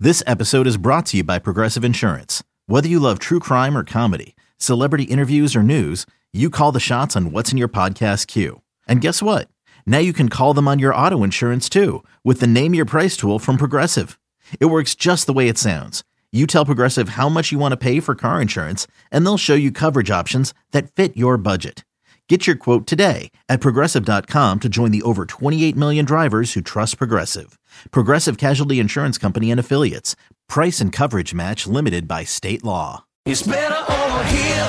This episode is brought to you by Progressive Insurance. Whether you love true crime or comedy, celebrity interviews or news, you call the shots on what's in your podcast queue. And guess what? Now you can call them on your auto insurance too with the Name Your Price tool from Progressive. It works just the way it sounds. You tell Progressive how much you want to pay for car insurance, and they'll show you coverage options that fit your budget. Get your quote today at Progressive.com to join the over 28 million drivers who trust Progressive. Progressive Casualty Insurance Company and Affiliates. Price and coverage match limited by state law. It's better over here.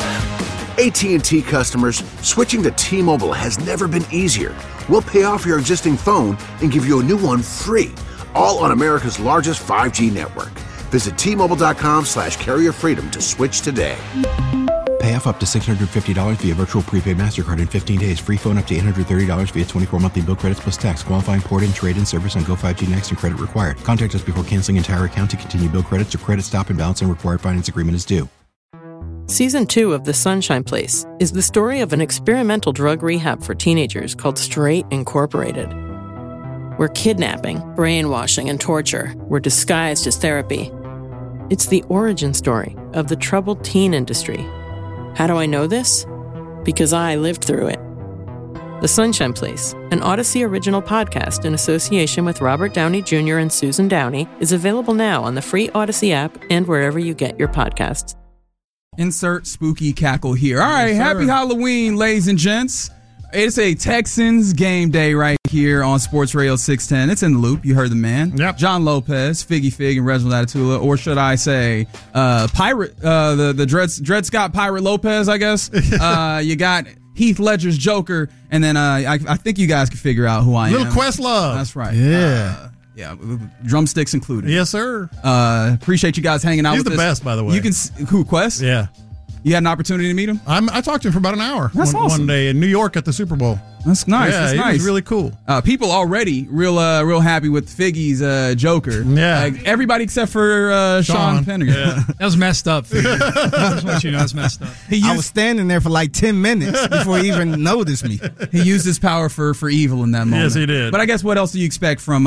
AT&T customers, switching to T-Mobile has never been easier. We'll pay off your existing phone and give you a new one free, all on America's largest 5G network. Visit T-Mobile.com/carrier freedom to switch today. Pay off up to $650 via virtual prepaid MasterCard in 15 days. Free phone up to $830 via 24 monthly bill credits plus tax. Qualifying port-in, trade-in service on Go5G Next and credit required. Contact us before canceling entire account to continue bill credits or credit stop and balance and required finance agreement is due. Season 2 of The Sunshine Place is the story of an experimental drug rehab for teenagers called Straight Incorporated, where kidnapping, brainwashing, and torture were disguised as therapy. It's the origin story of the troubled teen industry. How do I know this? Because I lived through it. The Sunshine Place, an Odyssey original podcast in association with Robert Downey Jr. and Susan Downey, is available now on the free Odyssey app and wherever you get your podcasts. Insert spooky cackle here. All right, happy Halloween, ladies and gents. It's a Texans game day right here on Sports Radio 610. It's In the Loop. You heard the man. Yep. John Lopez, Figgy Fig, and Reginald Atatula, or should I say Pirate, the Dred Scott Pirate Lopez, I guess. You got Heath Ledger's Joker, and then I think you guys can figure out who I am. Little Questlove. That's right. Yeah. Yeah, drumsticks included. Yes, sir. Appreciate you guys hanging out He's with us. He's the best, by the way. You can who, Quest? Yeah. You had an opportunity to meet him? I talked to him for about an hour. That's awesome. One day in New York at the Super Bowl. That's nice. Yeah, That's nice. He was really cool. People already real happy with Figgy's Joker. Yeah. Everybody except for Sean Pendergast. Yeah. That was messed up. I just want you to know it's messed up. I was standing there for like 10 minutes before he even noticed me. He used his power for evil in that moment. Yes, he did. But I guess what else do you expect from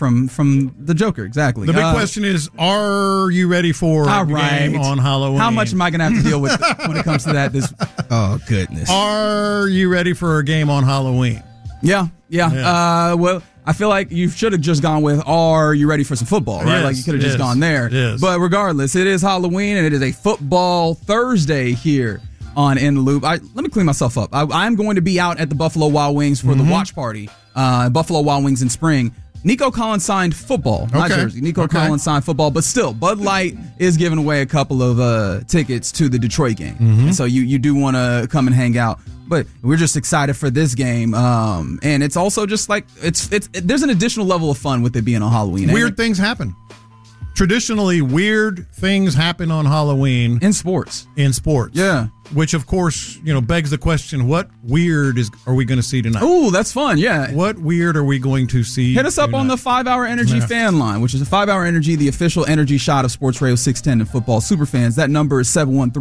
the Joker? Exactly. The big question is, are you ready for the game on Halloween? How much am I going to have to deal with when it comes to that? Oh, goodness. Are you ready for a game on Halloween? Yeah. Well, I feel like you should have just gone with, are you ready for some football, right? Yes, like you could have just gone there. Yes. But regardless, it is Halloween, and it is a football Thursday here on In the Loop. Let me clean myself up. I'm going to be out at the Buffalo Wild Wings for the watch party, Buffalo Wild Wings in spring. Nico Collins signed football, not jersey. Nico Collins signed football, but still, Bud Light is giving away a couple of tickets to the Detroit game. And so you do want to come and hang out. But we're just excited for this game, and it's also just like there's an additional level of fun with it being on Halloween. Weird things happen. Traditionally, weird things happen on Halloween in sports. Yeah, which of course begs the question: what weird are we going to see tonight? Oh, that's fun. Yeah, what weird are we going to see? Hit us up on the 5-Hour Energy fan line, which is a 5-Hour Energy, the official energy shot of Sports Radio 610 and football superfans. That number is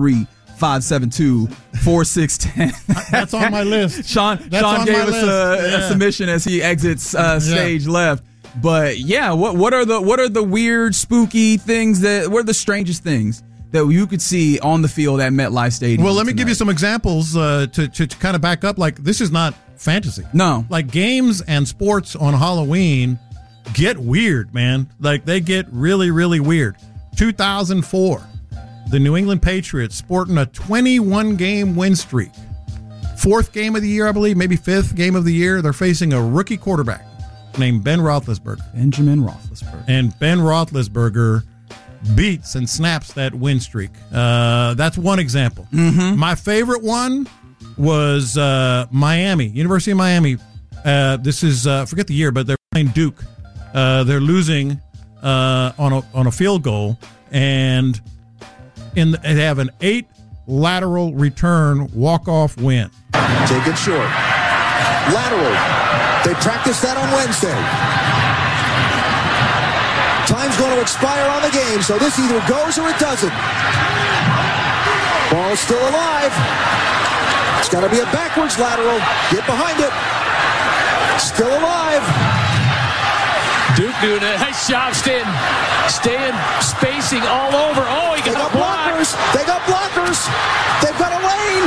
713-572-4610. That's on my list. Sean gave us a submission as he exits stage left. But yeah, what are the weird, spooky things what are the strangest things that you could see on the field at MetLife Stadium? Well, let me give you some examples to kind of back up. Like, this is not fantasy. No. Like, games and sports on Halloween get weird, man. Like, they get really, really weird. 2004. The New England Patriots sporting a 21-game win streak. 4th game of the year, I believe, maybe 5th game of the year. They're facing a rookie quarterback named Ben Roethlisberger. Benjamin Roethlisberger. And Ben Roethlisberger beats and snaps that win streak. That's one example. Mm-hmm. My favorite one was Miami, University of Miami. This is, forget the year, but they're playing Duke. They're losing on a field goal, and they have an 8 lateral return walk-off win. Take it short. Lateral. They practiced that on Wednesday. Time's going to expire on the game, so this either goes or it doesn't. Ball's still alive. It's got to be a backwards lateral. Get behind it. Still alive. Duke doing a nice job staying racing all over. Oh, he got a block. blockers. They got blockers. They've got a lane.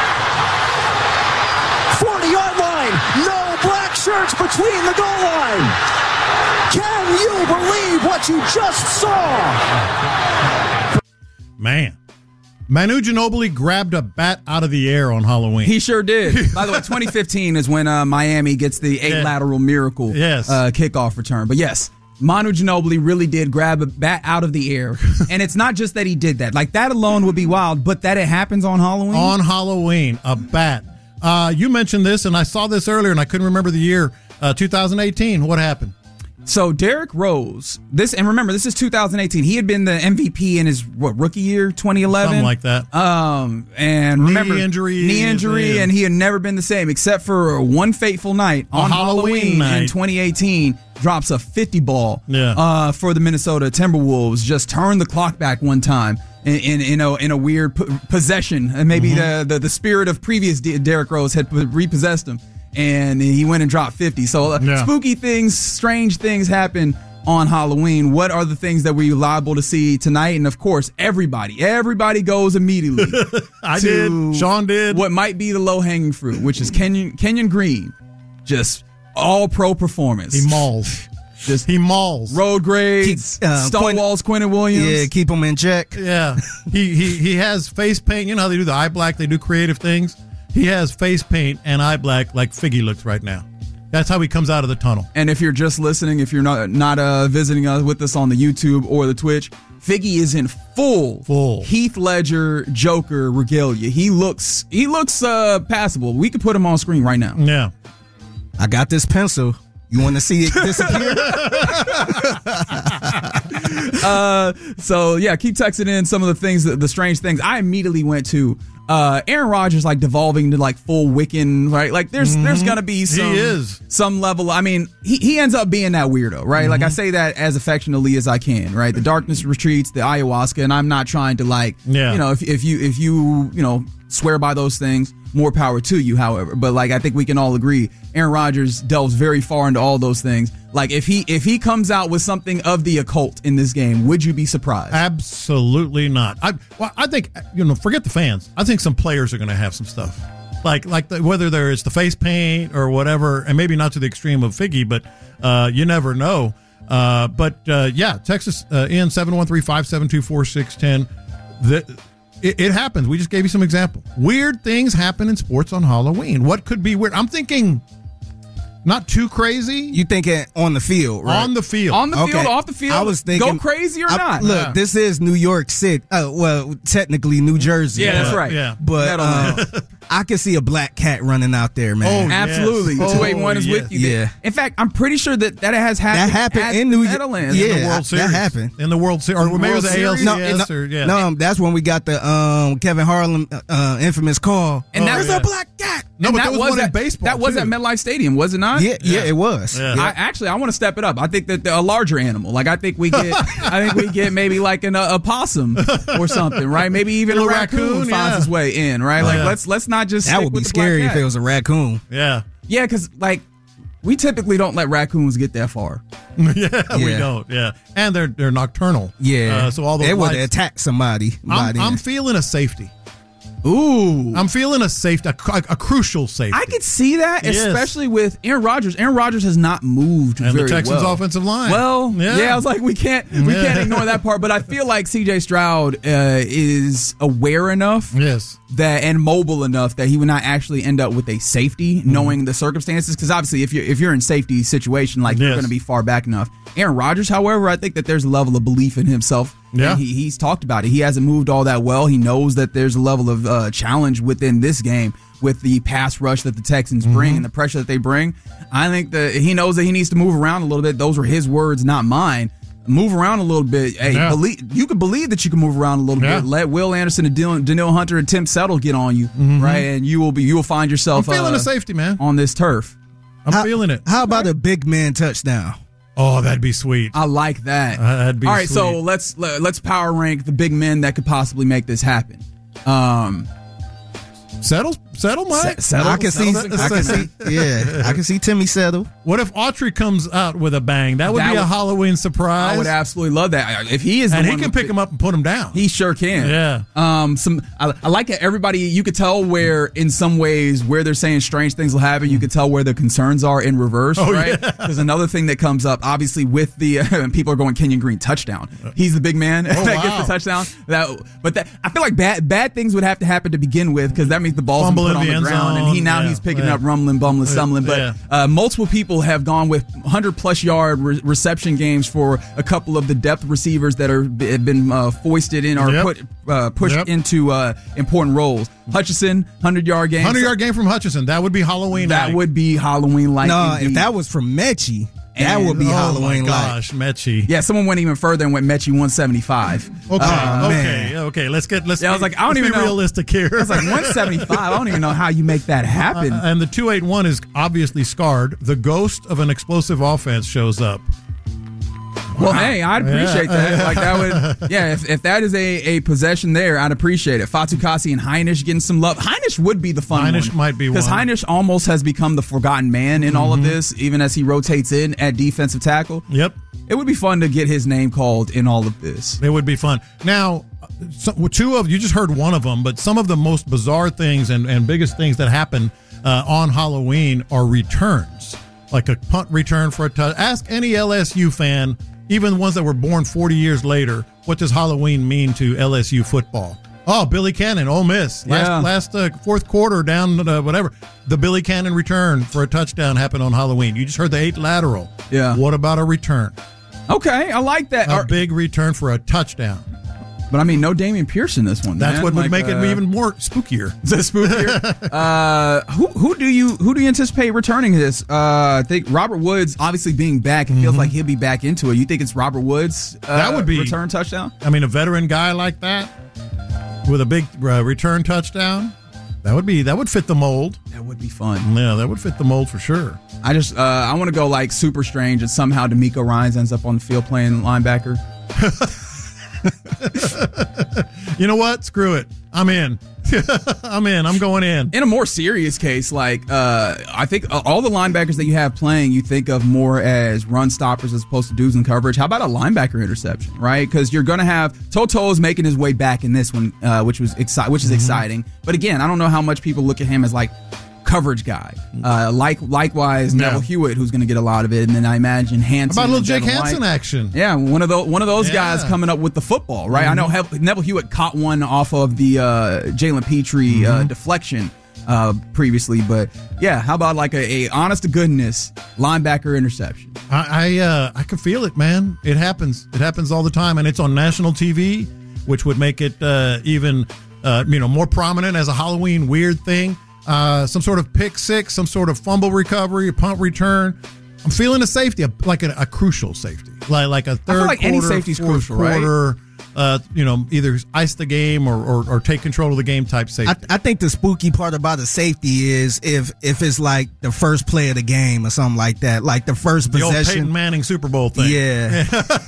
40-yard line. No black shirts between the goal line. Can you believe what you just saw? Man. Manu Ginobili grabbed a bat out of the air on Halloween. He sure did. By the way, 2015 is when Miami gets the 8-lateral miracle kickoff return. But yes, Manu Ginobili really did grab a bat out of the air. And it's not just that he did that. Like, that alone would be wild, but that it happens on Halloween? On Halloween, a bat. You mentioned this, and I saw this earlier, and I couldn't remember the year. 2018, what happened? So Derrick Rose, and remember, this is 2018. He had been the MVP in his rookie year, 2011, something like that. And remember, knee injury, and he had never been the same except for one fateful night on Halloween in 2018. Drops a 50 ball for the Minnesota Timberwolves. Just turned the clock back one time in a weird possession, and maybe the spirit of previous Derrick Rose had repossessed him. And he went and dropped 50. So spooky things, strange things happen on Halloween. What are the things that we're liable to see tonight? And of course, everybody goes immediately. Sean did. What might be the low-hanging fruit, which is Kenyon Green. Just all-pro performance. He mauls. Road grades, Stonewall's Quentin Williams. Yeah, keep him in check. Yeah. He has face paint. You know how they do the eye black? They do creative things. He has face paint and eye black like Figgy looks right now. That's how he comes out of the tunnel. And if you're just listening, if you're not visiting us with us on the YouTube or the Twitch, Figgy is in full Heath Ledger Joker regalia. He looks passable. We could put him on screen right now. Yeah. I got this pencil. You want to see it disappear? So yeah, keep texting in some of the things, the strange things. I immediately went to Aaron Rodgers, like devolving to like full Wiccan, right? Like there's gonna be some level. I mean, he ends up being that weirdo, right? Like I say that as affectionately as I can, right? The darkness retreats, the ayahuasca, and I'm not trying to if you swear by those things, more power to you, however. But like, I think we can all agree, Aaron Rodgers delves very far into all those things. Like, if he comes out with something of the occult in this game, would you be surprised? Absolutely not. I think, forget the fans. I think some players are going to have some stuff. Whether there is the face paint or whatever, and maybe not to the extreme of Figgy, but you never know. Texas in 713-572-4610. It happens. We just gave you some example. Weird things happen in sports on Halloween. What could be weird? I'm thinking not too crazy. You thinking on the field, right? On the field. On the field, off the field. I was thinking, go crazy or not? Look, this is New York City. Well, technically New Jersey. Yeah, that's right. Yeah. But I can see a black cat running out there, man. Oh, absolutely. Yes. 281 is with you. Yeah. In fact, I'm pretty sure that has happened. That happened in New York. Meadowlands. Yeah, in the World Series. that happened. In the World Series. Or maybe it was the ALCS. No, that's when we got the Kevin Harlan infamous call. And that was a black cat. No, but there was one in baseball. That was at MetLife Stadium, was it not? Yeah, it was. Yeah. I want to step it up. I think that a larger animal. Like, I think we get maybe like a possum or something, right? Maybe even a raccoon finds its way in, right? Like, let's not just that would be scary if it was a raccoon. Yeah. Yeah, because like we typically don't let raccoons get that far. We don't. Yeah, and they're nocturnal. Yeah. So all those they would attack somebody. I'm feeling a safety. Ooh. I'm feeling a safety, a crucial safety. I could see that, especially with Aaron Rodgers. Aaron Rodgers has not moved very well. And the Texans' offensive line. Well, I was like, we can't ignore that part. But I feel like C.J. Stroud is aware enough, that and mobile enough that he would not actually end up with a safety, knowing the circumstances. Because obviously, if you're in safety situation, like you're going to be far back enough. Aaron Rodgers, however, I think that there's a level of belief in himself. Yeah. And he's talked about it. He hasn't moved all that well. He knows that there's a level of challenge within this game with the pass rush that the Texans bring and the pressure that they bring. I think that he knows that he needs to move around a little bit. Those were his words, not mine. Move around a little bit. Hey, you can believe that you can move around a little bit. Let Will Anderson and Danielle Hunter and Tim Settle get on you, right? And you will find yourself I'm feeling a safety, man, on this turf. I'm feeling it. How about a big man touchdown? Oh, that'd be sweet. I like that. That'd be all right. sweet. So let's power rank the big men that could possibly make this happen. Settle, Mike. Settle. I can see Timmy settle. What if Autry comes out with a bang? That would be a Halloween surprise. I would absolutely love that. If he is, and he can pick him up and put him down. He sure can. Yeah. I like it. Everybody, you could tell where, in some ways, where they're saying strange things will happen. You could tell where the concerns are in reverse. Right? There's another thing that comes up. Obviously, with the people are going Kenyon Green touchdown. He's the big man that gets the touchdown. I feel like bad things would have to happen to begin with, because that means the ball's put on the ground, and he's picking up rumbling, bumbling, stumbling. But multiple people have gone with 100+ yard reception games for a couple of the depth receivers that have been foisted in or pushed into important roles. Hutchinson, 100-yard game. 100-yard game from Hutchinson. That would be Halloween. That would be Halloween-like. No, if that was from Mechie, that would be Halloween. Oh my gosh, Mechie. Yeah, someone went even further and went Mechie 175. Okay. Let's I was like, I don't even know. Realistic here. I was like, 175. I don't even know how you make that happen. And the 281 is obviously scarred. The ghost of an explosive offense shows up. Well, hey, I'd appreciate that. Like that would, if that is a possession there, I'd appreciate it. Fatukasi and Heinisch getting some love. Heinisch would be the fun one. Heinisch might be one. Because Heinisch almost has become the forgotten man in all of this, even as he rotates in at defensive tackle. Yep. It would be fun to get his name called in all of this. It would be fun. Now, you just heard one of them, but some of the most bizarre things and biggest things that happen on Halloween are returns. Like a punt return for a touchdown. Ask any LSU fan, even the ones that were born 40 years later, what does Halloween mean to LSU football? Oh, Billy Cannon, Ole Miss. Last fourth quarter down, whatever. The Billy Cannon return for a touchdown happened on Halloween. You just heard the 8 lateral. Yeah. What about a return? Okay, I like that. A big return for a touchdown. But I mean, no Damian Pierce in this one. That's what would make it even more spookier. Is that spookier? Who do you anticipate returning this? I think Robert Woods, obviously being back, it feels like he'll be back into it. You think it's Robert Woods? That would be return touchdown. I mean, a veteran guy like that with a big return touchdown. That would fit the mold. That would be fun. Yeah, that would fit the mold for sure. I just I want to go like super strange, and somehow D'Amico Ryans ends up on the field playing linebacker. You know what? Screw it. I'm in. I'm going in. In a more serious case, like I think all the linebackers that you have playing, you think of more as run stoppers as opposed to dudes in coverage. How about a linebacker interception, right? Because you're going to have Toto's making his way back in this one, which is exciting. But again, I don't know how much people look at him as like coverage guy. Likewise, Neville Hewitt, who's going to get a lot of it, and then I imagine Hanson. How about a little Jake Hanson action? Yeah, one of those guys coming up with the football, right? I know Neville Hewitt caught one off of the Jalen Petrie deflection previously, but yeah, how about like a honest to goodness linebacker interception? I can feel it, man. It happens. It happens all the time, and it's on national TV, which would make it even more prominent as a Halloween weird thing. Some sort of pick six, some sort of fumble recovery, a punt return. I'm feeling a safety, like a crucial safety, like a third I feel like quarter, any safety's crucial, quarter, right? Either ice the game or take control of the game type safety. I think the spooky part about a safety is if it's like the first play of the game or something like that, like the first possession. The old Peyton Manning Super Bowl thing. Yeah.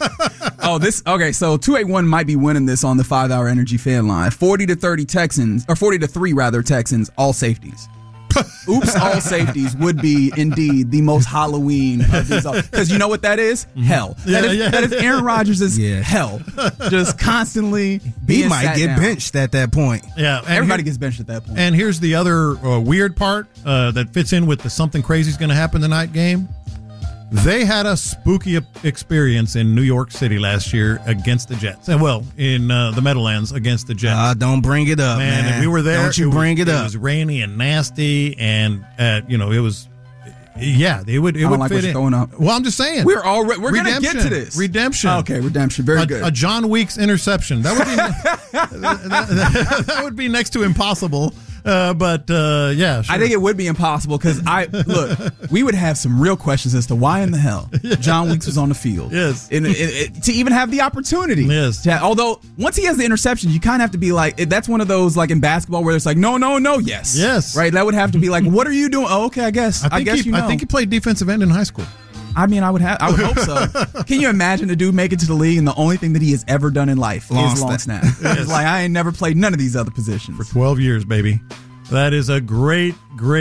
So 281 might be winning this on the 5 Hour Energy fan line. 40-3 Texans, all safeties. Oops, all safeties would be indeed the most Halloween of these. Because you know what that is? Hell. That is Aaron Rodgers' hell. Just constantly being He might get down. benched at that point. Yeah, everybody gets benched at that point. And here's the other weird part that fits in with the something crazy is going to happen tonight game. They had a spooky experience in New York City last year against the Jets. Well, in the Meadowlands against the Jets. Don't bring it up, man. And we were there. Don't you bring it up. It was rainy and nasty, and it was. Yeah, it would. It would like fit in. Going up. Well, I'm just saying. We're going to get to this. Redemption. Okay, redemption. Very good. A John Weeks interception. That would be. That would be next to impossible. But yeah, sure. I think it would be impossible because we would have some real questions as to why in the hell John Weeks was on the field. Yes, to even have the opportunity. Yes. Although once he has the interception, you kind of have to be like, that's one of those like in basketball where it's like no, yes, right. That would have to be like, what are you doing? Oh, okay, I guess I think he played defensive end in high school. I mean, I would hope so. Can you imagine a dude make it to the league and the only thing that he has ever done in life is long snap? It's like, I ain't never played none of these other positions. For 12 years, baby. That is a great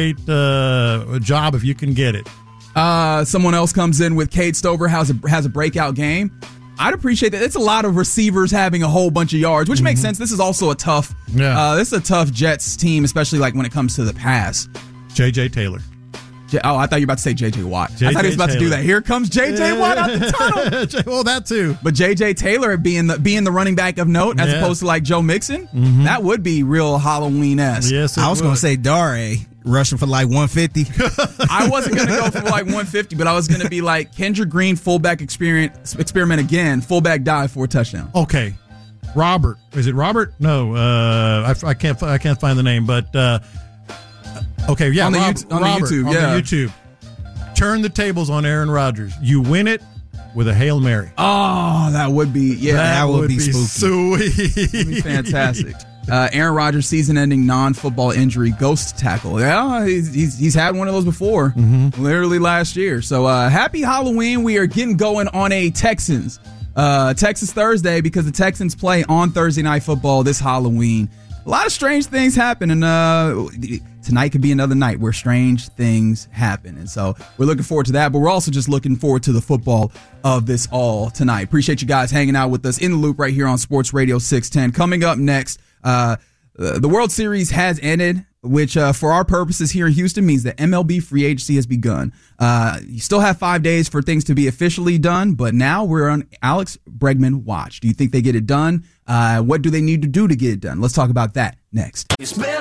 job if you can get it. Someone else comes in with Cade Stover has a breakout game. I'd appreciate that. It's a lot of receivers having a whole bunch of yards, which makes sense. This is also a tough. This is a tough Jets team, especially like when it comes to the pass. J.J. Taylor. I thought you were about to say J.J. Watt. I thought he was about to do that. Here comes J.J. Watt out the tunnel. Well, that too. But J.J. Taylor being the running back of note as opposed to like Joe Mixon, that would be real Halloween-esque. Yes, I was going to say Dare rushing for like 150. I wasn't going to go for like 150, but I was going to be like Kendrick Green, fullback experiment again, fullback dive for a touchdown. Okay. Robert. Is it Robert? No. I can't find the name, but okay, yeah. On the Robert, YouTube, on the YouTube. Turn the tables on Aaron Rodgers. You win it with a Hail Mary. Oh, that would be that would be spooky. Sweet. That'd be fantastic. Aaron Rodgers season-ending non-football injury ghost tackle. Yeah, he's had one of those before, literally last year. So happy Halloween. We are getting going on a Texans Thursday because the Texans play on Thursday Night Football this Halloween. A lot of strange things happen, and tonight could be another night where strange things happen. And so we're looking forward to that, but we're also just looking forward to the football of this all tonight. Appreciate you guys hanging out with us in the loop right here on Sports Radio 610. Coming up next, the World Series has ended, which for our purposes here in Houston means that MLB free agency has begun. You still have 5 days for things to be officially done, but now we're on Alex Bregman watch. Do you think they get it done? What do they need to do to get it done? Let's talk about that next.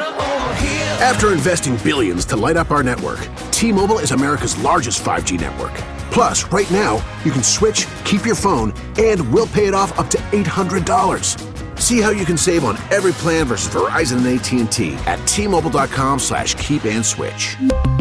After investing billions to light up our network, T-Mobile is America's largest 5G network. Plus, right now, you can switch, keep your phone, and we'll pay it off up to $800. See how you can save on every plan versus Verizon and AT&T at T-Mobile.com/keep-and-switch.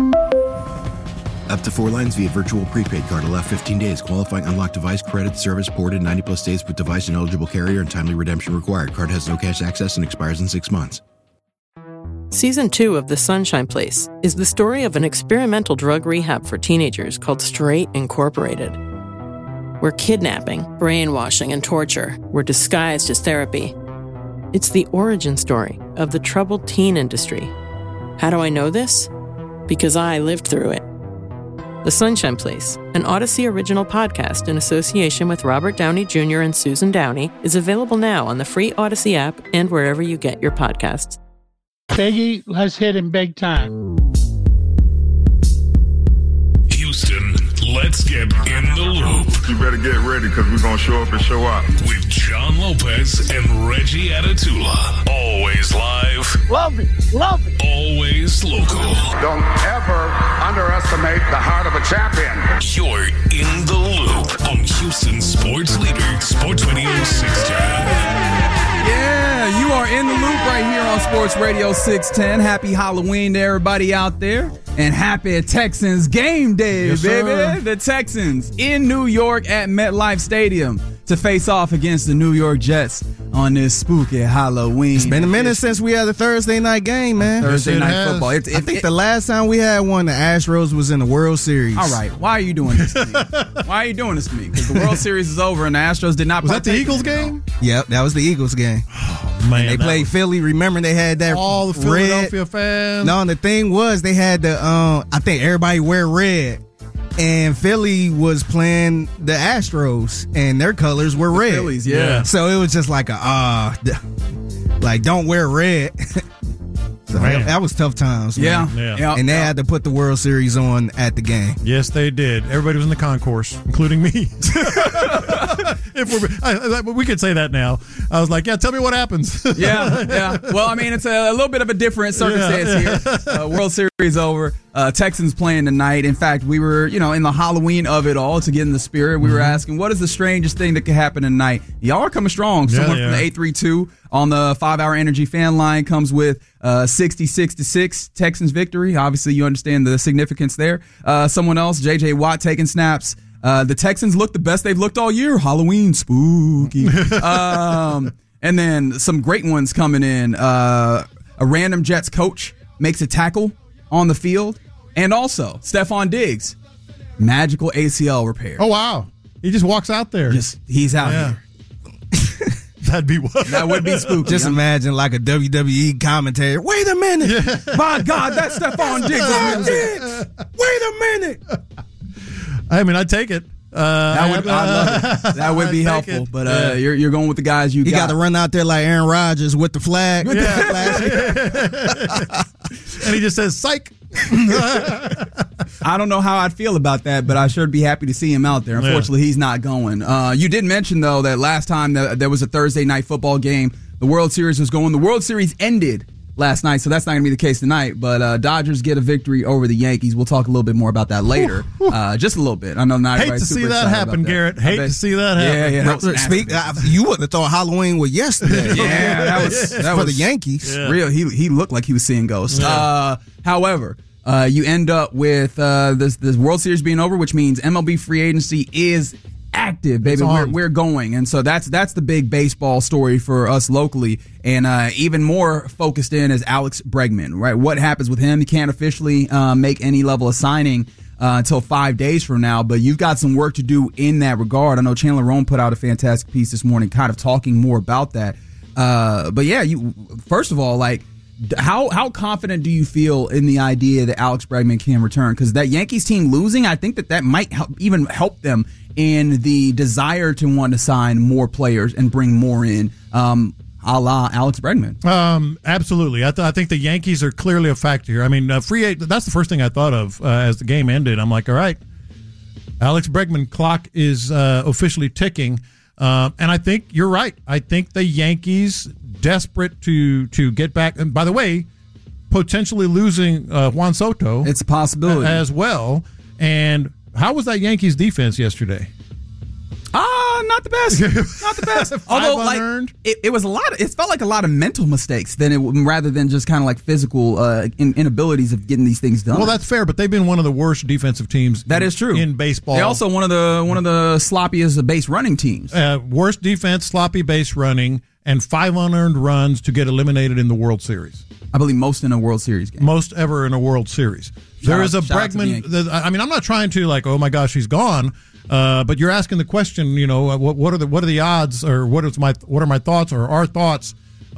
Up to 4 lines via virtual prepaid card. Allow 15 days. Qualifying unlocked device credit service ported 90-plus days with device and eligible carrier and timely redemption required. Card has no cash access and expires in 6 months. Season 2 of The Sunshine Place is the story of an experimental drug rehab for teenagers called Straight Incorporated, where kidnapping, brainwashing, and torture were disguised as therapy. It's the origin story of the troubled teen industry. How do I know this? Because I lived through it. The Sunshine Place, an Odyssey original podcast in association with Robert Downey Jr. and Susan Downey, is available now on the free Odyssey app and wherever you get your podcasts. Peggy, let's hit him big time. Houston, let's get in the loop. You better get ready because we're going to show up and show out. With John Lopez and Reggie Atatula. Always live. Love it. Love it. Always local. Don't ever underestimate the heart of a champion. You're in the loop on Houston Sports Leader, Sports Radio 610. Yeah, you are in the loop right here on Sports Radio 610. Happy Halloween to everybody out there. And happy Texans game day, yes, baby. Sir. The Texans in New York at MetLife Stadium to face off against the New York Jets on this spooky Halloween. It's been a minute since we had a Thursday night game, man. Thursday night football. I think the last time we had one, the Astros was in the World Series. All right. Why are you doing this to me? Why are you doing this to me? Because the World Series is over and the Astros did not Was that the Eagles game? Yep, that was the Eagles game. Oh, man. They played Philly. Remember, they had that all the Philadelphia fans. No, and the thing was, they had the, I think everybody wear red. And Philly was playing the Astros, and their colors were red. Phillies, yeah. So it was just like like don't wear red. So that was tough times, man. Yeah. And they had to put the World Series on at the game. Yes, they did. Everybody was in the concourse, including me. We could say that now. I was like, yeah, tell me what happens. Yeah. Well, I mean, it's a little bit of a different circumstance here. World Series over. Texans playing tonight. In fact, we were, in the Halloween of it all to get in the spirit. We were asking, what is the strangest thing that could happen tonight? Y'all are coming strong. Someone from the 832 on the 5-hour Energy fan line comes with 66-6 Texans victory. Obviously, you understand the significance there. Someone else, J.J. Watt taking snaps. The Texans look the best they've looked all year. Halloween spooky. And then some great ones coming in. A random Jets coach makes a tackle on the field. And also, Stephon Diggs, magical ACL repair. Oh, wow. He just walks out there. He's out here. That'd be what? That would be spooky. Just imagine like a WWE commentator. Wait a minute. My God, that's Stephon Diggs. Wait a minute. I mean, I'd take it. I love it. That would be helpful. But you're going with the guys you got to run out there like Aaron Rodgers with the flag. And he just says, psych. I don't know how I'd feel about that, but I sure be happy to see him out there. Unfortunately, he's not going. You did mention, though, that last time there was a Thursday night football game, the World Series was going. The World Series ended last night, so that's not going to be the case tonight. But Dodgers get a victory over the Yankees. We'll talk a little bit more about that later. Just a little bit. I know not everybody's super excited. Hate to see that happen, Garrett. Hate to see that happen. Yeah. You wouldn't have thought Halloween was yesterday. Yeah, that was for the Yankees. Yeah. Real. He looked like he was seeing ghosts. Yeah. However, you end up with this World Series being over, which means MLB free agency is active, baby. We're going, and so that's the big baseball story for us locally, and even more focused in is Alex Bregman. Right, what happens with him? He can't officially make any level of signing until 5 days from now, but you've got some work to do in that regard. I know Chandler Rome put out a fantastic piece this morning, kind of talking more about that. But yeah, you first of all, like. How confident do you feel in the idea that Alex Bregman can return? Because that Yankees team losing, I think that might even help them in the desire to want to sign more players and bring more in, a la Alex Bregman. Absolutely. I think the Yankees are clearly a factor here. I mean, that's the first thing I thought of as the game ended. I'm like, all right, Alex Bregman clock is officially ticking. And I think you're right. I think the Yankees, desperate to get back, and by the way, potentially losing Juan Soto. It's a possibility as well. And how was that Yankees defense yesterday? Not the best. Not the best. Although, like, it was a lot. It felt like a lot of mental mistakes rather than just kind of like physical inabilities of getting these things done. Well, that's fair, but they've been one of the worst defensive teams. That is true in baseball. They're also one of the sloppiest base running teams. Worst defense, sloppy base running, and 5 unearned runs to get eliminated in the World Series. I believe most in a World Series game. Most ever in a World Series. There is a Bregman. I mean, I'm not trying to like, oh my gosh, he's gone. But you're asking the question, you know, what are the odds, or what are my thoughts, or our thoughts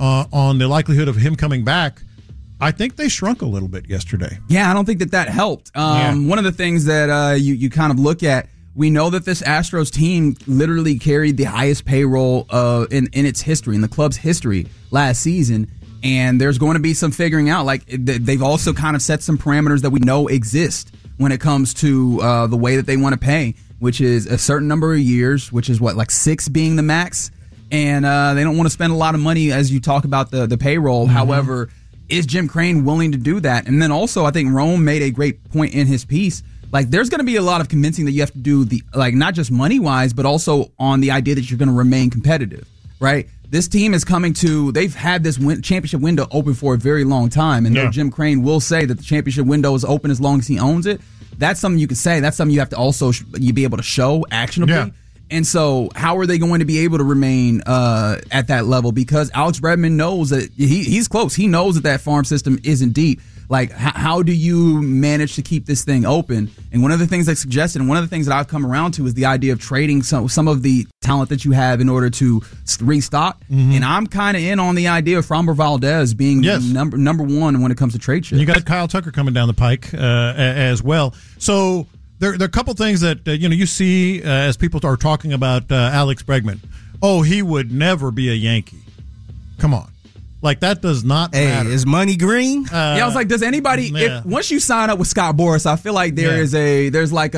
on the likelihood of him coming back? I think they shrunk a little bit yesterday. Yeah, I don't think that helped. One of the things that you kind of look at, we know that this Astros team literally carried the highest payroll in its history, in the club's history last season. And there's going to be some figuring out. Like, they've also kind of set some parameters that we know exist when it comes to the way that they want to pay, which is a certain number of years, which is like 6 being the max. And they don't want to spend a lot of money as you talk about the payroll. Mm-hmm. However, is Jim Crane willing to do that? And then also, I think Rome made a great point in his piece. Like, there's going to be a lot of convincing that you have to do, not just money-wise, but also on the idea that you're going to remain competitive, right? This team is they've had this championship window open for a very long time, and Jim Crane will say that the championship window is open as long as he owns it. That's something you can say. That's something you have to also you be able to show actionably. Yeah. And so how are they going to be able to remain at that level? Because Alex Bregman knows that he's close. He knows that farm system isn't deep. Like, how do you manage to keep this thing open? And one of the things I suggested, and one of the things that I've come around to, is the idea of trading some of the talent that you have in order to restock. Mm-hmm. And I'm kind of in on the idea of Framber Valdez being number one when it comes to trade chips. You got Kyle Tucker coming down the pike as well. So there are a couple things that you see as people are talking about Alex Bregman. Oh, he would never be a Yankee. Come on. Like, that does not matter. Is money green? I was like, does anybody, if once you sign up with Scott Boras, I feel like there's like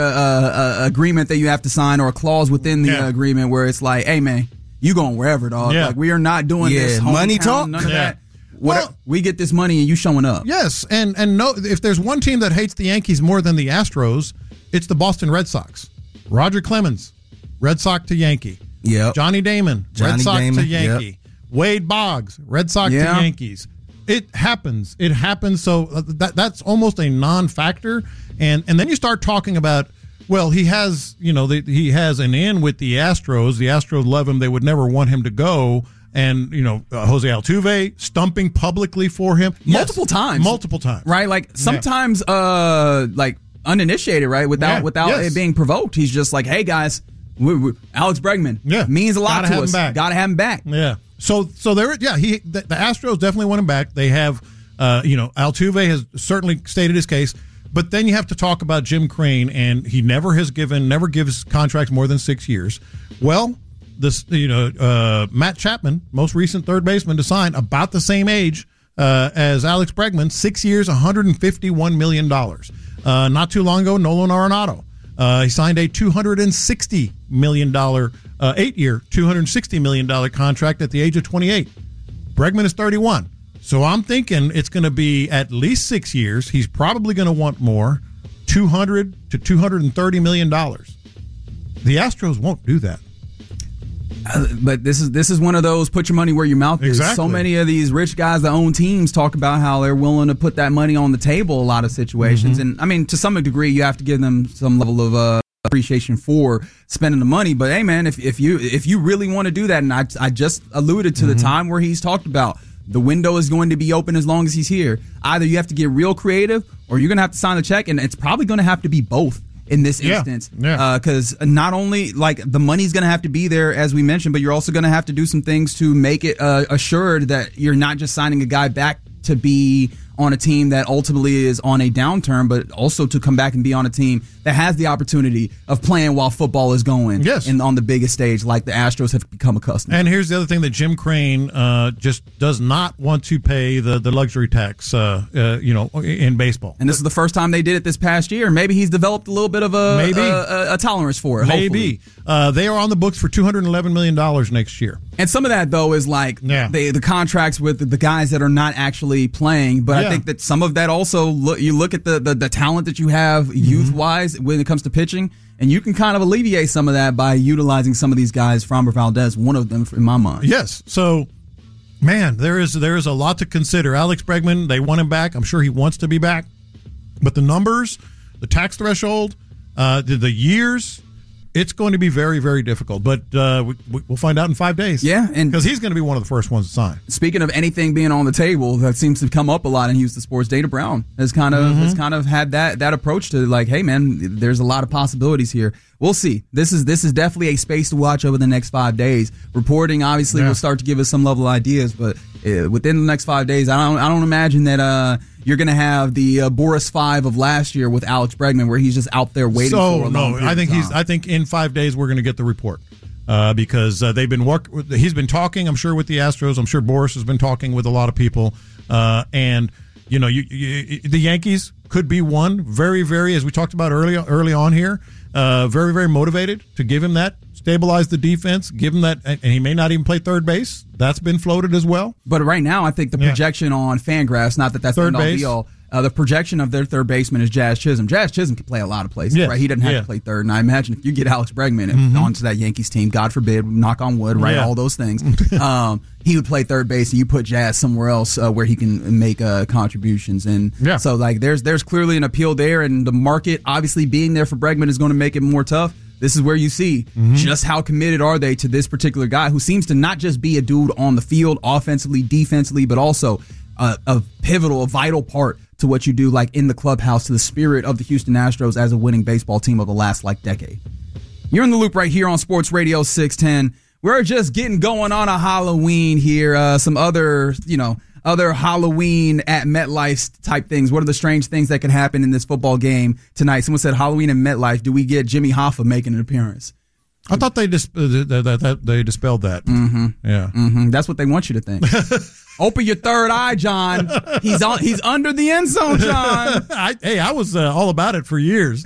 a agreement that you have to sign, or a clause within the agreement where it's like, hey man, you going wherever, dog. Yeah. Like, we are not doing this money talk. None of that. We get this money and you showing up. Yes, and no, if there's one team that hates the Yankees more than the Astros, it's the Boston Red Sox. Roger Clemens, Red Sox to Yankee. Yep. Johnny Damon, Red Sox to Yankee. Yep. Wade Boggs, Red Sox to Yankees. It happens. So that's almost a non-factor. And then you start talking about, well, he has an in with the Astros. The Astros love him. They would never want him to go. And, Jose Altuve stumping publicly for him. Multiple times. Right? Like, sometimes, like, uninitiated, right? Without it being provoked. He's just like, hey, guys, Alex Bregman means a lot to us. Gotta have him back. Yeah. So there. Yeah. The Astros definitely want him back. They have. Altuve has certainly stated his case. But then you have to talk about Jim Crane, and he never gives contracts more than 6 years. Well, Matt Chapman, most recent third baseman to sign, about the same age as Alex Bregman, 6 years, $151 million. Not too long ago, Nolan Arenado, he signed a $260 million, 8-year, $260 million contract at the age of 28. Bregman is 31. So I'm thinking it's going to be at least 6 years. He's probably going to want more, $200 to $230 million. The Astros won't do that. But this is one of those put your money where your mouth is. Exactly. So many of these rich guys that own teams talk about how they're willing to put that money on the table a lot of situations. And I mean, to some degree, you have to give them some level of appreciation for spending the money. But hey, man, if you really want to do that, and I just alluded to the time where he's talked about the window is going to be open as long as he's here. Either you have to get real creative, or you're going to have to sign the check, and it's probably going to have to be both in this instance. Because not only like the money's going to have to be there, as we mentioned, but you're also going to have to do some things to make it assured that you're not just signing a guy back to be on a team that ultimately is on a downturn, but also to come back and be on a team that has the opportunity of playing while football is going and on the biggest stage like the Astros have become accustomed. And here's the other thing that Jim Crane just does not want to pay the luxury tax, in baseball. And this is the first time they did it this past year. Maybe he's developed a little bit of a tolerance for it. Maybe. They are on the books for $211 million next year. And some of that, though, is like the contracts with the guys that are not actually playing. But I think that some of that also, you look at the talent that you have youth-wise when it comes to pitching, and you can kind of alleviate some of that by utilizing some of these guys. Framber Valdez, one of them in my mind. Yes. So, man, there is a lot to consider. Alex Bregman, they want him back. I'm sure he wants to be back. But the numbers, the tax threshold, the years, it's going to be very, very difficult. But we'll find out in 5 days. Yeah. Because he's going to be one of the first ones to sign. Speaking of anything being on the table, that seems to come up a lot in Houston sports. Dana Brown has kind of had that approach to like, hey, man, there's a lot of possibilities here. We'll see. This is definitely a space to watch over the next 5 days. Reporting, obviously, will start to give us some level of ideas. But within the next 5 days, I don't imagine that you're going to have the Boris 5 of last year with Alex Bregman, where he's just out there waiting for a long period of time. I think in 5 days we're going to get the report because they've been he's been talking, I'm sure, with the Astros. I'm sure Boris has been talking with a lot of people, and the Yankees could be one very, very, as we talked about early on here, very, very motivated to give him that. Stabilize the defense, give him that, and he may not even play third base. That's been floated as well. But right now, I think the projection on Fangraphs, not that that's third base, the projection of their third baseman is Jazz Chisholm. Jazz Chisholm can play a lot of places, right? He doesn't have to play third. And I imagine if you get Alex Bregman onto that Yankees team, God forbid, knock on wood, right? All those things. He would play third base, and you put Jazz somewhere else where he can make contributions. And so, like, there's clearly an appeal there, and the market obviously being there for Bregman is going to make it more tough. This is where you see just how committed are they to this particular guy who seems to not just be a dude on the field, offensively, defensively, but also a pivotal, a vital part to what you do, like in the clubhouse, to the spirit of the Houston Astros as a winning baseball team of the last decade. You're in the loop right here on Sports Radio 610. We're just getting going on a Halloween here. Some other Halloween at MetLife type things. What are the strange things that can happen in this football game tonight? Someone said Halloween at MetLife. Do we get Jimmy Hoffa making an appearance? I thought they dispelled that. That's what they want you to think. Open your third eye, John. He's under the end zone, John. I was all about it for years.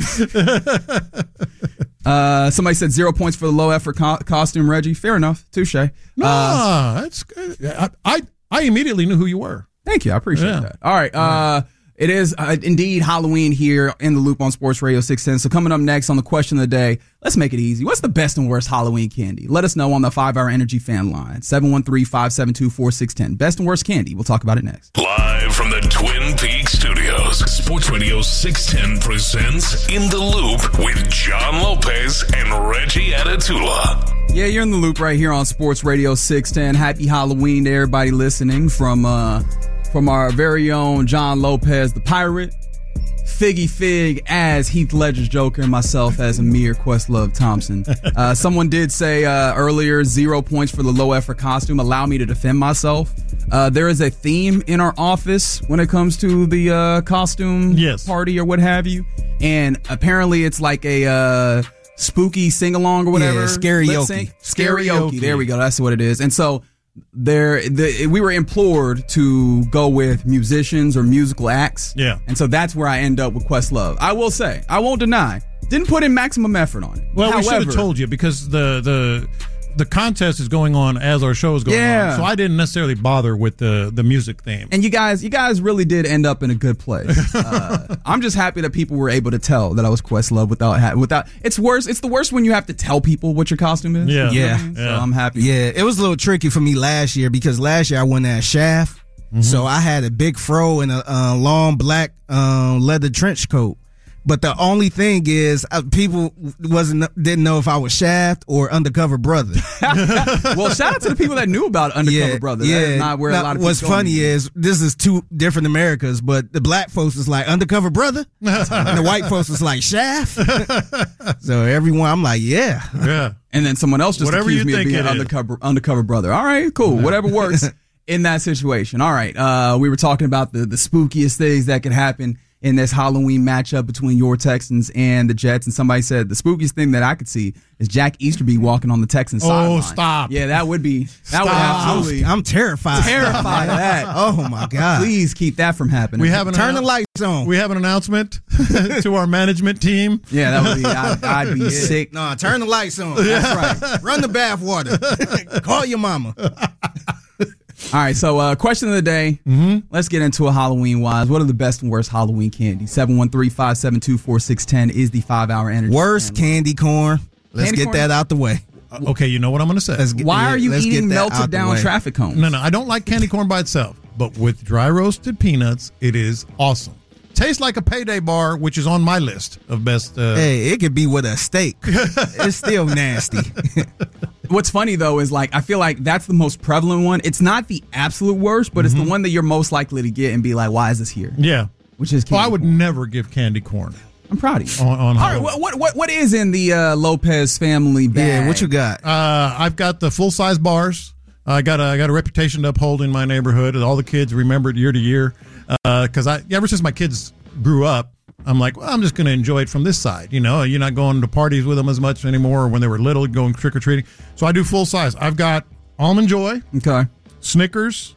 Somebody said 0 points for the low effort costume, Reggie. Fair enough. Touche. That's good. I immediately knew who you were. Thank you. I appreciate that. All right. It is indeed Halloween here in the loop on Sports Radio 610. So coming up next on the question of the day, let's make it easy. What's the best and worst Halloween candy? Let us know on the 5-Hour Energy fan line, 713-572-4610. Best and worst candy. We'll talk about it next. Live from the Twin Peaks studios, Sports Radio 610 presents In the Loop with John Lopez and Reggie Atatula. Yeah, you're in the loop right here on Sports Radio 610. Happy Halloween to everybody listening from our very own John Lopez, the pirate, Figgy Fig as Heath Ledger's Joker and myself as Amir Questlove Thompson. Someone did say earlier 0 points for the low effort costume. Allow me to defend myself. There is a theme in our office when it comes to the costume party or what have you. And apparently it's like a spooky sing-along or whatever. Yeah, karaoke. Karaoke. There we go. That's what it is. And so we were implored to go with musicians or musical acts. Yeah. And so that's where I end up with Questlove. I will say, I won't deny, didn't put in maximum effort on it. Well, However, we should have told you because the contest is going on as our show is going on. So I didn't necessarily bother with the music theme. And you guys really did end up in a good place. I'm just happy that people were able to tell that I was Questlove without. It's worse. It's the worst when you have to tell people what your costume is. Yeah. Yeah. So I'm happy. Yeah, it was a little tricky for me last year because last year I went as Shaft. So I had a big fro and a long black leather trench coat. But the only thing is, people didn't know if I was Shaft or Undercover Brother. Well, shout out to the people that knew about Undercover Brother. Yeah, that is not where a lot of what's people funny is this is two different Americas, but the black folks is like Undercover Brother, and the white folks is like Shaft. So everyone, I'm like, yeah. And then someone else just Whatever accused you me of think being undercover brother. All right, cool. Whatever works in that situation. All right. We were talking about the spookiest things that could happen in this Halloween matchup between your Texans and the Jets. And somebody said the spookiest thing that I could see is Jack Easterby walking on the Texans sideline. Oh, stop. Yeah, that would absolutely. I'm terrified. Terrified of that. Oh, my God. Please keep that from happening. Turn the lights on. We have an announcement to our management team. Yeah, that would be, I'd be sick. No, turn the lights on. That's right. Run the bath water. Call your mama. All right, so question of the day. Let's get into a Halloween-wise. What are the best and worst Halloween candy? 713-572-4610 is the 5-hour energy. Worst candy corn. Let's get that out the way. Okay, you know what I'm going to say. Why are you eating melted down traffic cones? No, I don't like candy corn by itself. But with dry roasted peanuts, it is awesome. Tastes like a Payday bar, which is on my list of best. Hey, it could be with a steak. It's still nasty. What's funny, though, is I feel like that's the most prevalent one. It's not the absolute worst, but it's the one that you're most likely to get and be like, why is this here? Yeah. Which is I would never give candy corn. I'm proud of you. On all right, what is in the Lopez family bag? Yeah, what you got? I've got the full-size bars. I got a reputation to uphold in my neighborhood. All the kids remember it year to year. Because ever since my kids grew up, I'm like, well, I'm just going to enjoy it from this side. You know, you're not going to parties with them as much anymore. Or when they were little, going trick-or-treating. So I do full-size. I've got Almond Joy. Okay. Snickers.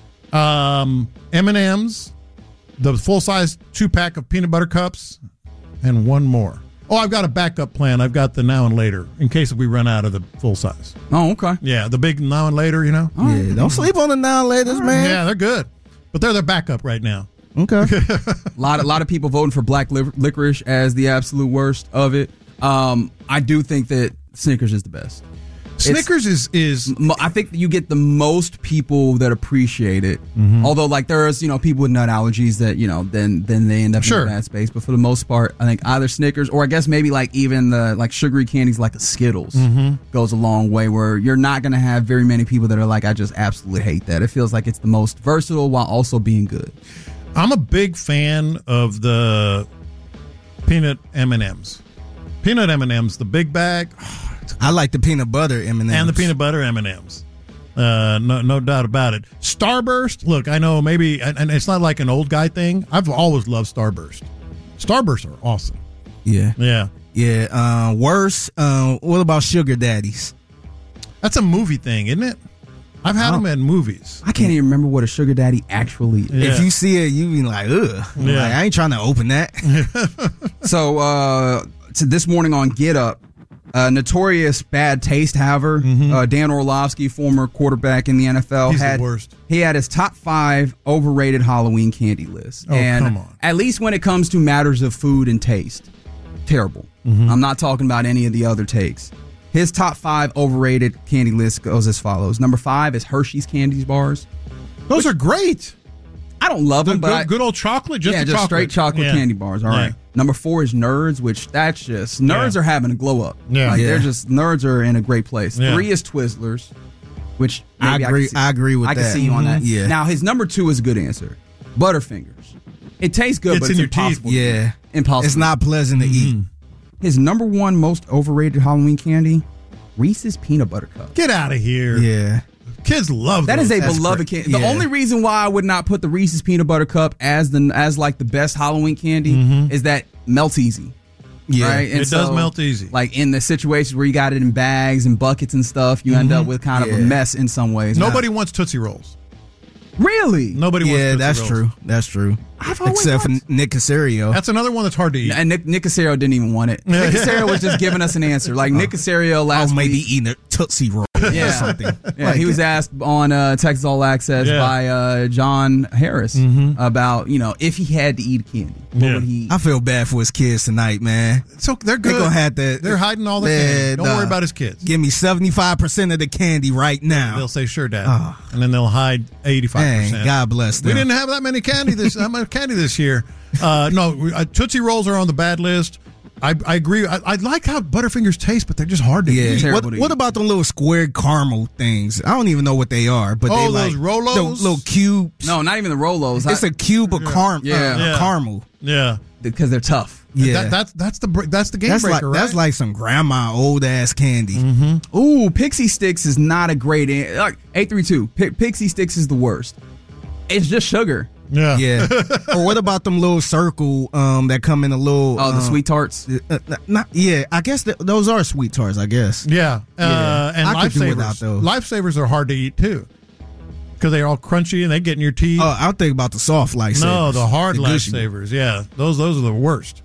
M&M's. The full-size 2-pack of peanut butter cups. And one more. Oh, I've got a backup plan. I've got the now and later in case we run out of the full size. Oh, okay. Yeah, the big now and later, you know? Yeah, don't sleep on the now and laters, man. Yeah, they're good. But they're their backup right now. Okay. A lot of people voting for black licorice as the absolute worst of it. I do think that Snickers is the best. Snickers is I think you get the most people that appreciate it. Although there's people with nut allergies that then they end up in a bad space. But for the most part, I think either Snickers or I guess maybe even the sugary candies like a Skittles goes a long way. Where you're not going to have very many people that are like, I just absolutely hate that. It feels like it's the most versatile while also being good. I'm a big fan of the peanut M&Ms. Peanut M&Ms, the big bag. I like the peanut butter M&Ms. And the peanut butter M&Ms. No doubt about it. Starburst, look, I know maybe, and it's not like an old guy thing. I've always loved Starburst. Starbursts are awesome. Yeah. Yeah. Yeah. Worse, what about Sugar Daddies? That's a movie thing, isn't it? I've had them in movies. I can't even remember what a sugar daddy actually is. Yeah. If you see it, you be like, ugh. Yeah. Like, I ain't trying to open that. So, this morning on Get Up, notorious bad taste haver, Dan Orlovsky, former quarterback in the NFL, He's the worst. He had his top 5 overrated Halloween candy list. Oh, and come on. At least when it comes to matters of food and taste, terrible. I'm not talking about any of the other takes. His top 5 overrated candy list goes as follows. Number 5 is Hershey's Candies bars. Those are great. I don't love them, but good old chocolate, just just chocolate. straight chocolate candy bars. All right. Number 4 is Nerds, which that's just nerds are having a glow up. Yeah. They're just nerds are in a great place. Yeah. 3 is Twizzlers, which maybe I agree with that. I can see you on that. Yeah. Now his number 2 is a good answer. Butterfingers. It tastes good, It's but in it's your impossible. teeth. Yeah. Impossible. It's not pleasant to eat. His number one most overrated Halloween candy, Reese's Peanut Butter Cup. Get out of here. Yeah. Kids love That those. is a That's beloved great. candy. The Yeah. only reason why I would not put the Reese's Peanut Butter Cup as like the best Halloween candy is that melts easy. Yeah. Right? And It does melt easy. Like in the situations where you got it in bags and buckets and stuff, you end up with kind of a Yeah. mess in some ways. Nobody wants Tootsie Rolls. Really? Nobody wants Yeah, Tootsie that's Rolls. true. That's true. I've always Except for liked- Nick Casario. That's another one that's hard to eat. And Nick Casario didn't even want it. Nick Casario was just giving us an answer. Like Nick Casario last maybe week. eating a Tootsie Roll or Yeah. something. Yeah, Like, he was asked on Texas All Access Yeah. by John Harris about, if he had to eat candy, what would he eat? I feel bad for his kids tonight, man. So they're good. They're gonna have to. They're hiding all the candy. Don't worry about his kids. Give me 75% of the candy right now. They'll say, "Sure, Dad," and then they'll hide 85%. Dang, God bless them. We didn't have that many candy this year. No, Tootsie Rolls are on the bad list. I agree. I like how Butterfingers taste, but they're just hard to eat. Yeah. What about the little square caramel things? I don't even know what they are, but they those like Rolos? those little cubes. No, not even the Rolos. It's a cube of caramel. Yeah, because they're tough. Yeah, that's the game that's breaker, like, right? That's like some grandma old ass candy. Ooh, Pixie Sticks is not a great like 832. Pixie Sticks is the worst. It's just sugar. Yeah. Yeah. Or what about them little circle that come in a little the sweet tarts? I guess those are sweet tarts, I guess. Yeah. And I could do without Lifesavers. those. Lifesavers are hard to eat too. Because they're all crunchy and they get in your teeth. Oh, I'll think about the soft lifesavers. No, the hard The gushy Lifesavers. Yeah. Those are the worst.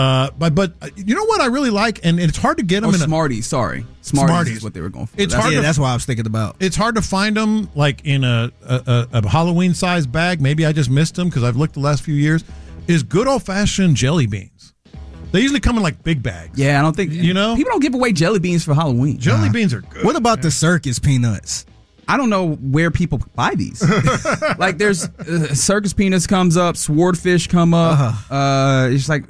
But you know what I really like, and it's hard to get them Or in Smarties, sorry. Smarties is what they were going for. It's hard. that's what I was thinking about. It's hard to find them like in a Halloween sized bag. Maybe I just missed them because I've looked the last few years. Is good old fashioned jelly beans. They usually come in like big bags. Yeah, I don't think people don't give away jelly beans for Halloween. Jelly beans are good. What about the circus peanuts? I don't know where people buy these. Like there's circus peanuts comes up, swordfish come up. It's like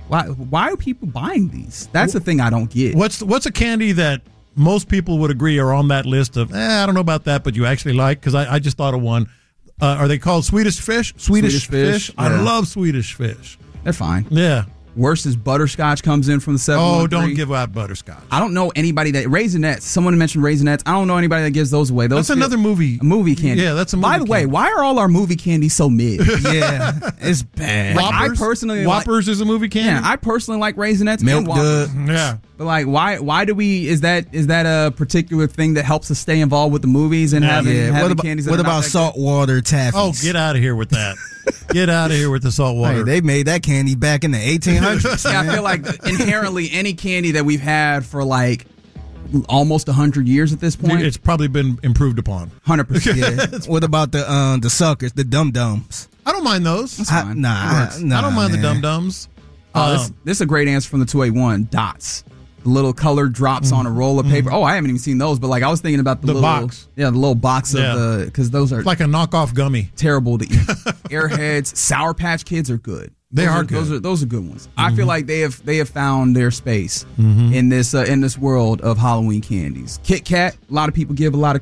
why are people buying these? That's the thing I don't get. What's a candy that most people would agree are on that list of I don't know about that, but you actually like? Because I just thought of one. Are they called Swedish fish? Swedish fish. I love Swedish fish. They're fine. Yeah. Worst is butterscotch comes in from the 713. Oh, don't give out butterscotch. I don't know anybody that Raisinets. Someone mentioned Raisinets. I don't know anybody that gives those away. That's another movie. A movie candy. Yeah, that's a movie By the way, candy. why are all our movie candies so mid? Yeah, it's bad. Like, I Whoppers? personally Whoppers is a movie candy. Yeah, I personally like Raisinets Milk and Whoppers. Dud. Yeah. But like, why do we? Is that a particular thing that helps us stay involved with the movies and having What candies? That about are not that good? saltwater taffies? Oh, get out of here with that. Get out of here with the salt water. Hey, they made that candy back in the 1800s. Yeah, I feel like inherently any candy that we've had for like almost 100 years at this point, It's probably been improved upon. 100%. Yeah. What about the suckers, the dum dums? I don't mind those. That's fine. I don't mind the dum dums. This is a great answer from the 281. Dots. The little colored drops on a roll of paper. Oh, I haven't even seen those, but like I was thinking about the little box. Yeah, the little box Yeah. of the because those are It's like a knockoff gummy. terrible to eat. Airheads, Sour Patch Kids are good. They are good. Those are good ones. I feel like they have found their space in this world of Halloween candies. Kit Kat. A lot of people give a lot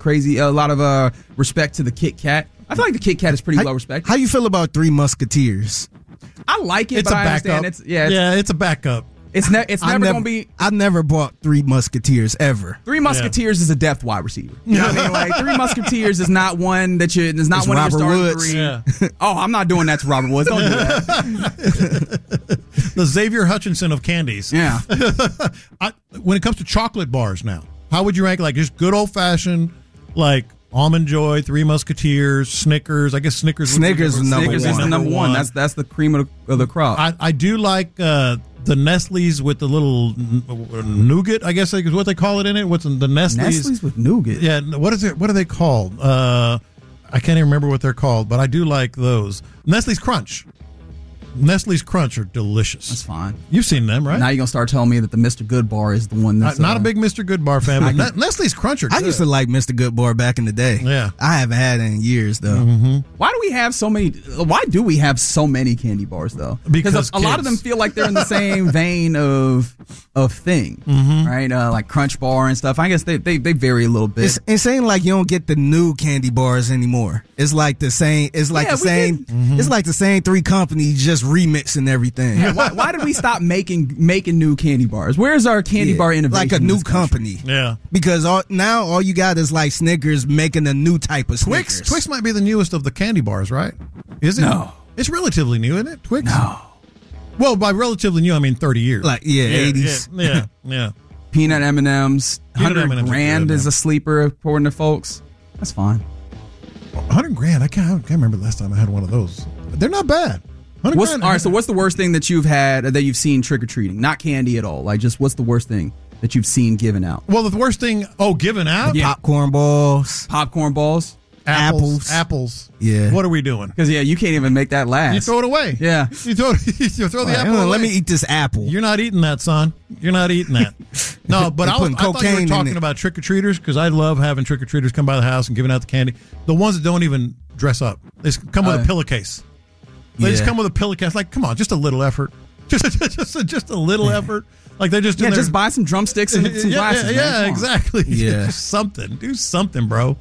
of respect to the Kit Kat. I feel like the Kit Kat is pretty low respect. How you feel about Three Musketeers? I like it, It's but a I backup. understand It's a backup. it's never going to be. I never bought Three Musketeers ever. Three Musketeers is a depth wide receiver. You know what I mean? Like Three Musketeers is not one that you. Is not It's one Robert of your starting Woods. three. Yeah. Oh, I'm not doing that to Robert Woods. Don't do that. The Xavier Hutchinson of candies. Yeah. When it comes to chocolate bars now, how would you rank like just good old fashioned like Almond Joy, Three Musketeers, Snickers? I guess Snickers. Snickers is number Snickers is the number one. That's the cream of the crop. I do like the Nestle's with the little nougat. I guess is what they call it in it. What's in the Nestle's? Nestle's with nougat. Yeah. What is it? What are they called? I can't even remember what they're called, but I do like those. Nestle's Crunch. Nestle's Crunch are delicious. That's fine. You've seen them, right? Now you're going to start telling me that the Mr. Good bar is the one that's... Not a big Mr. Good bar fan, but Nestle's Crunch are good. I used to like Mr. Good bar back in the day. Yeah. I haven't had it in years, though. Mm-hmm. Why do we have so many candy bars, though? Because a lot of them feel like they're in the same vein of thing, right? Like Crunch Bar and stuff. I guess they vary a little bit. It's ain't like you don't get the new candy bars anymore. It's like the same. It's like the same. It's like the same three companies just remixing everything. Yeah, why did we stop making new candy bars? Where's our candy bar innovation? Like a new company. Yeah. Because now all you got is like Snickers making a new type of Snickers. Twix might be the newest of the candy bars, right? Is it? No. It's relatively new, isn't it? Twix? No. Well, by relatively new, I mean 30 years. Like, 80s. Yeah. Peanut M&Ms. 100 grand is a sleeper, according to folks. That's fine. 100 grand? I can't remember the last time I had one of those. They're not bad. All right, so what's the worst thing that you've had, that you've seen trick-or-treating? Not candy at all. Like, just what's the worst thing that you've seen given out? Well, the worst thing, given out? Yeah. Popcorn balls. Apples. Yeah. What are we doing? Because, you can't even make that last. You throw it away. Yeah. You throw the apple away. Let me eat this apple. You're not eating that, son. You're not eating that. No, but I thought you were talking about trick-or-treaters, because I love having trick-or-treaters come by the house and giving out the candy. The ones that don't even dress up. They come with a pillowcase. They just come with a pillowcase. Like, come on, just a little effort. Just a little effort. Like they're just just buy some drumsticks and some glasses. Yeah, exactly. Yeah, do something, bro.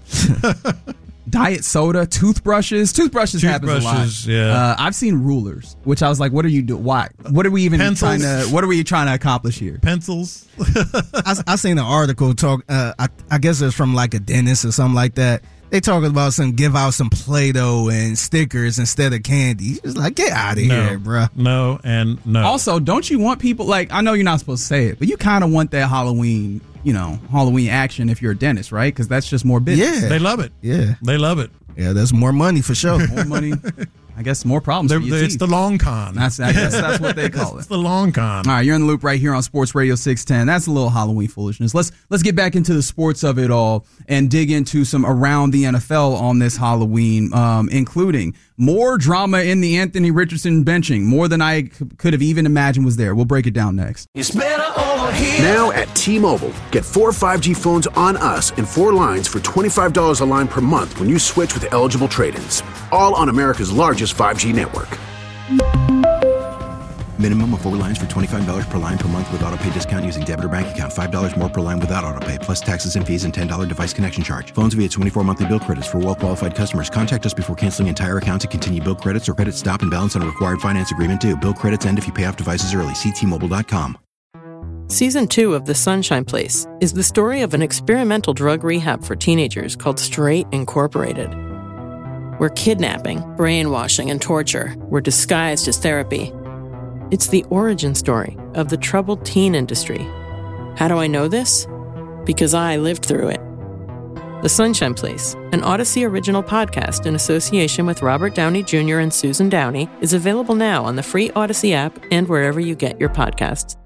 Diet soda, toothbrushes happens a lot. Yeah, I've seen rulers, which I was like, "What are you doing? Why? What are we even trying to? What are we trying to accomplish here?" Pencils. I seen an article talk. I guess it's from like a dentist or something like that. They talking about give out some Play-Doh and stickers instead of candy. It's like, get out of here, bro. No, and no. Also, don't you want people, like, I know you're not supposed to say it, but you kind of want that Halloween action if you're a dentist, right? Because that's just more business. Yeah. They love it. Yeah. They love it. Yeah, that's more money for sure. More money. I guess more problems for your It's teeth. the long con. I guess that's what they call it. It's the long con. All right, you're in the loop right here on Sports Radio 610. That's a little Halloween foolishness. Let's get back into the sports of it all and dig into some around the NFL on this Halloween, including more drama in the Anthony Richardson benching, more than I could have even imagined was there. We'll break it down next. It's better over here. Now at T-Mobile, get 4 5G phones on us and 4 lines for $25 a line per month when you switch with eligible trade-ins. All on America's largest 5G network. Minimum of 4 lines for $25 per line per month with autopay discount using debit or bank account. $5 more per line without autopay, plus taxes and fees and $10 device connection charge. Phones via 24 monthly bill credits for well-qualified customers. Contact us before canceling entire account to continue bill credits or credit stop and balance on a required finance agreement due. Bill credits end if you pay off devices early. See T-Mobile.com. Season 2 of The Sunshine Place is the story of an experimental drug rehab for teenagers called Straight Incorporated, where kidnapping, brainwashing, and torture were disguised as therapy. It's the origin story of the troubled teen industry. How do I know this? Because I lived through it. The Sunshine Place, an Odyssey original podcast in association with Robert Downey Jr. and Susan Downey, is available now on the free Odyssey app and wherever you get your podcasts.